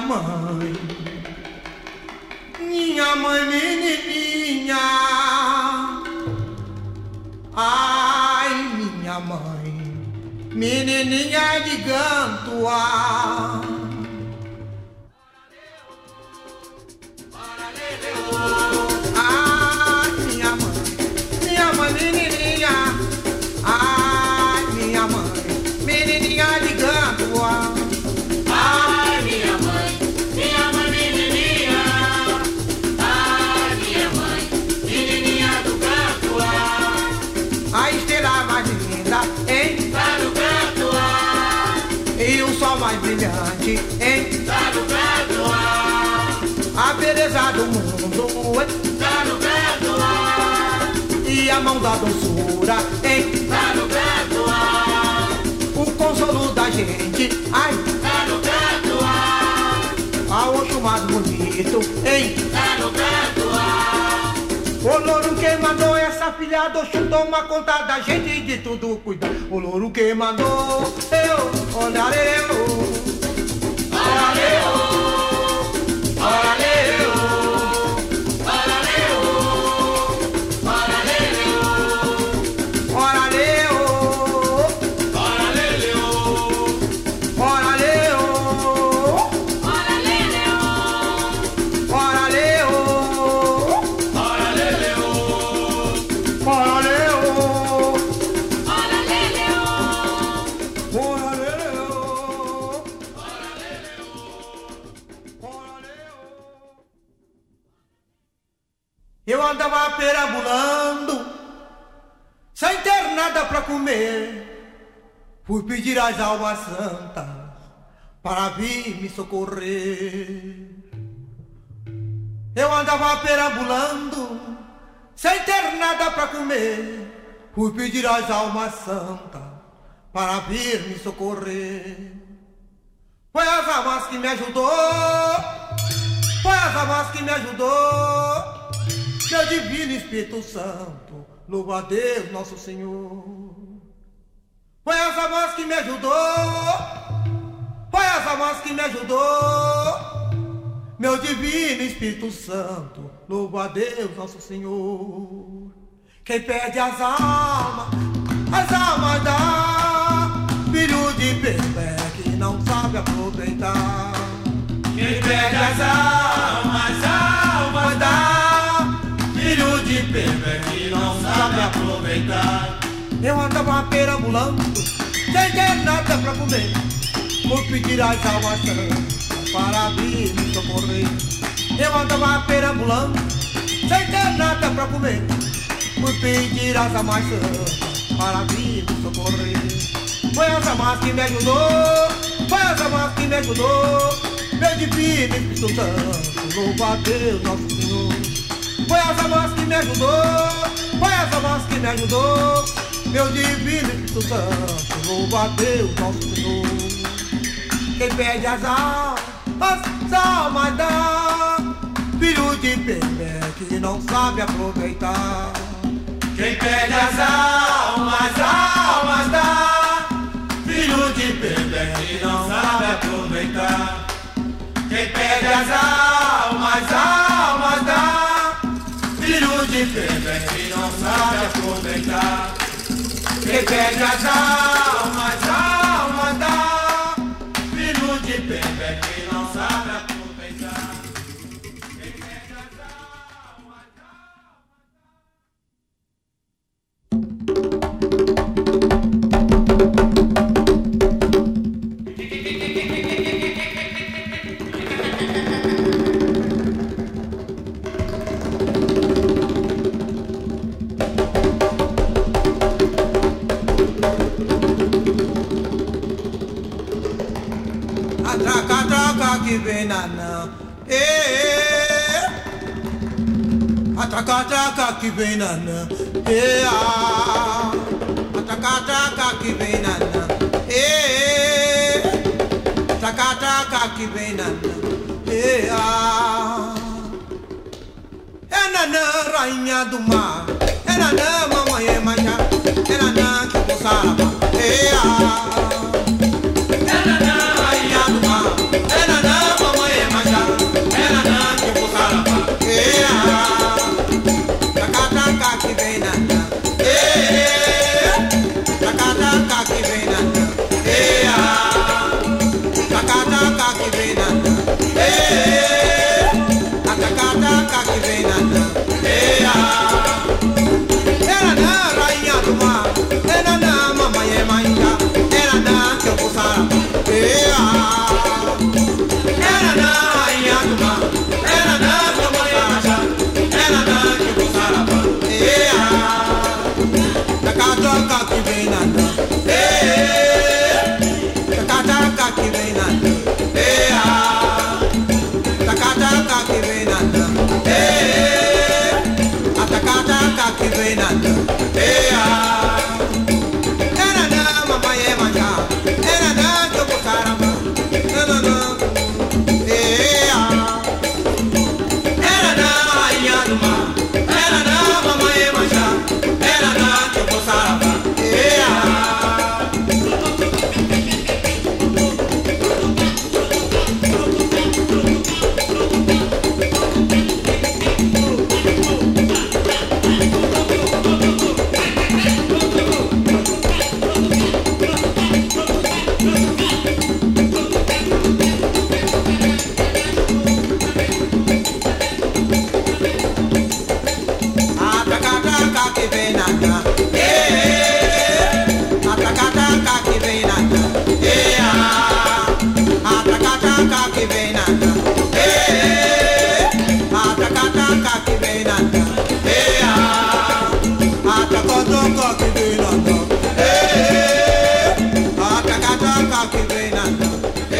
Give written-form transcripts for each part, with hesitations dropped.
mãe, minha mãe menininha. Ai, minha mãe, menininha de Gantua. Ai, minha mãe menininha. Ai, minha mãe, menininha de Gantua. Ai, minha mãe menininha. Ai, minha mãe, menininha do Gantua. A estrela mais linda, hein? Tá no Gantua. E o sol mais brilhante, hein? Tá no Gantua. A beleza do mundo, hein? Tá no Gantua. E a mão da doçura, hein? Tá no Gantua. O consolo da gente, ai, Tá no Gantua. a outro mais bonito, hein? Tá no Gantua. O louro que mandou essa filha do Oxum toma conta da gente de tudo cuida. O louro que mandou, eu olharei, Olha, eu andava perambulando, sem ter nada pra comer. Fui pedir às almas santas para vir me socorrer. Eu andava perambulando, sem ter nada pra comer. Fui pedir às almas santas para vir me socorrer. Foi as almas que me ajudou, foi as almas que me ajudou. Meu divino Espírito Santo, louva a Deus nosso Senhor. Foi as almas que me ajudou, foi as almas que me ajudou. Meu divino Espírito Santo, louva a Deus nosso Senhor. Quem perde as almas dá. Filho de Pelé que não sabe aproveitar. quem perde as almas dá. Filho de Pelé que não sabe aproveitar. Eu andava perambulando, sem ter nada pra comer. Fui pedir às almas santas para vir me socorrer. Eu andava perambulando, sem ter nada pra comer. Fui pedir às almas santas para vir me socorrer. Foi as almas que me ajudou, foi as almas que me ajudou. Meu divino Espírito Santo, louva a Deus nosso Senhor. Foi as almas que me ajudou, foi as almas que me ajudou. Meu divino Espírito Santo, louva a Deus nosso Senhor. Quem perde as almas dá. Filho de Pelé que não sabe aproveitar. Quem perde as almas dá. Filho de Pelé que não sabe aproveitar. Quem perde as almas dá. Filho de Pelé que não sabe aproveitar. Quem perde as almas dá. Filho de Pelé que não sabe aproveitar. Quem perde as almas dá. Atraca que vem nanã, atraca que vem nanã, atraca que vem nanã, atraca que vem nanã, é nanã rainha do mar, é nanã mamãe é manhã, é nanã que vou sarava, é nanã rainha do mar, é nanã mamãe Era na rainha do mar, era na Camoçarajá, era na que eu vou saravá. Taca que vem nadando, taca que vem nadando, taca que vem nadando, taca que vem nadando. Era na mamãe é manjá, era na que eu vou saravá. Era na rainha do mar, era na mamãe Emanjá, era na que eu vou saravá. Que vem nadando, ataca que vem nadando, ataca que vem nadando, ataca que vem nadando, ataca que vem nadando, ataca que vem nadando,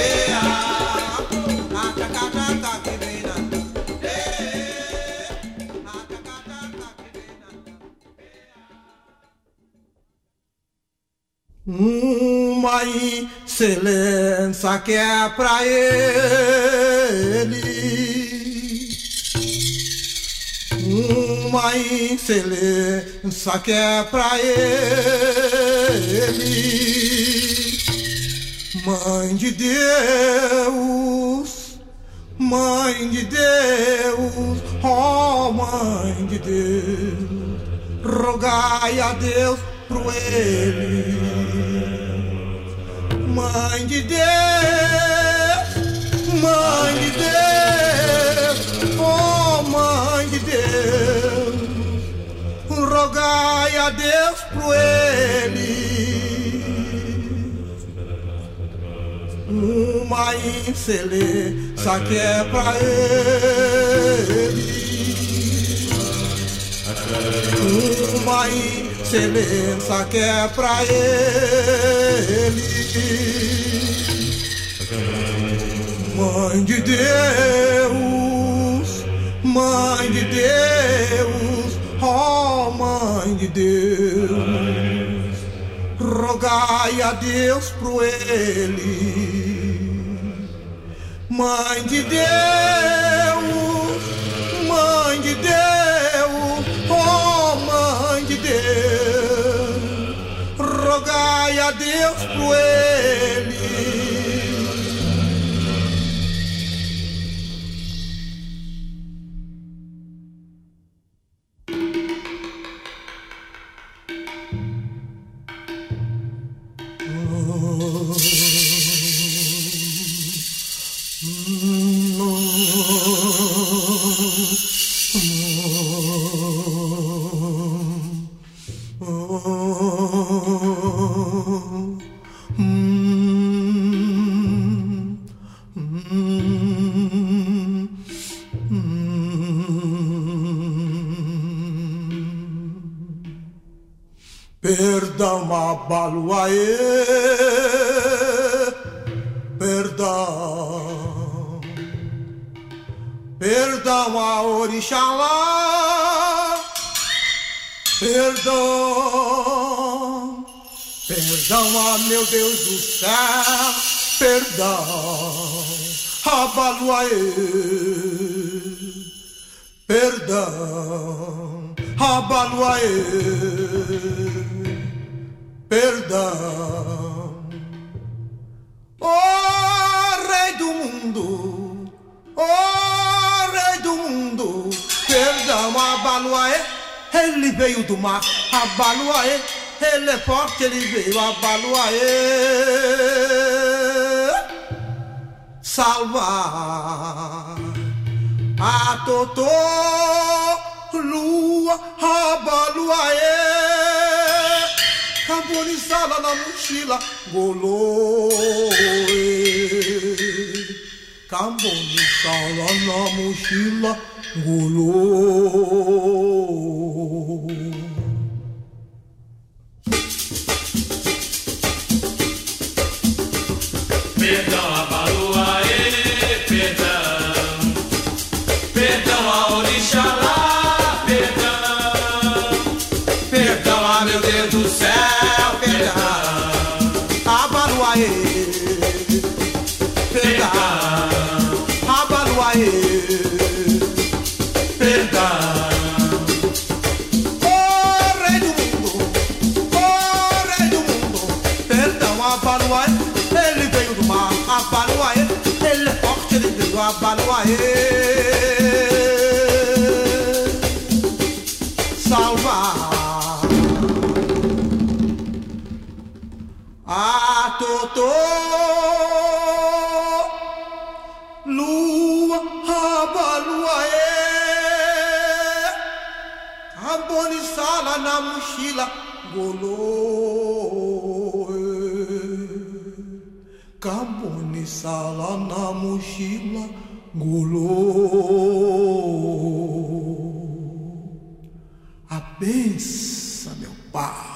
ataca que vem nadando. Uma excelência que é pra ele, uma excelência que é pra ele, Mãe de Deus, Mãe de Deus, oh Mãe de Deus, rogai a Deus pro ele. Mãe de Deus, Mãe de Deus, oh Mãe de Deus, rogai a Deus pro ele. Uma excelência que é pra ele, uma excelência que é pra ele. Mãe de Deus, Mãe de Deus, oh Mãe de Deus, rogai a Deus pro ele. Mãe de Deus, Mãe de Deus, oh Mãe de Deus, rogai a Deus pro ele. Perdão, Abaluaê, perdão, perdão a Orixalá, perdão, perdão a meu Deus do céu, perdão, Abaluaê, perdão, Abaluaê, perdão. Oh Rei do mundo, oh Rei do mundo, perdão, Abaluaê, ele veio do mar, Abaluaê, ele é forte, ele veio, Abaluaê, salvar a Totó, lua, Abaluaê, carbonizada na mochila, Goloê. Camboni sala na mochila, golou. Perdão a Baluaê, perdão. Perdão a Orixalá, perdão. Perdão a meu Deus do céu, perdão. A Baluaê, perdão. A Baluaê, Perdão. oh rei do mundo, perdão a Baluaê. Ele veio do mar, a Baluaê. Ele é forte, ele veio a Baluaê. Salvar a Totô, lua, a Baluaê. A Bonisala na mochila, golou. Camboni sala na mochila, golou. A benção, meu pai.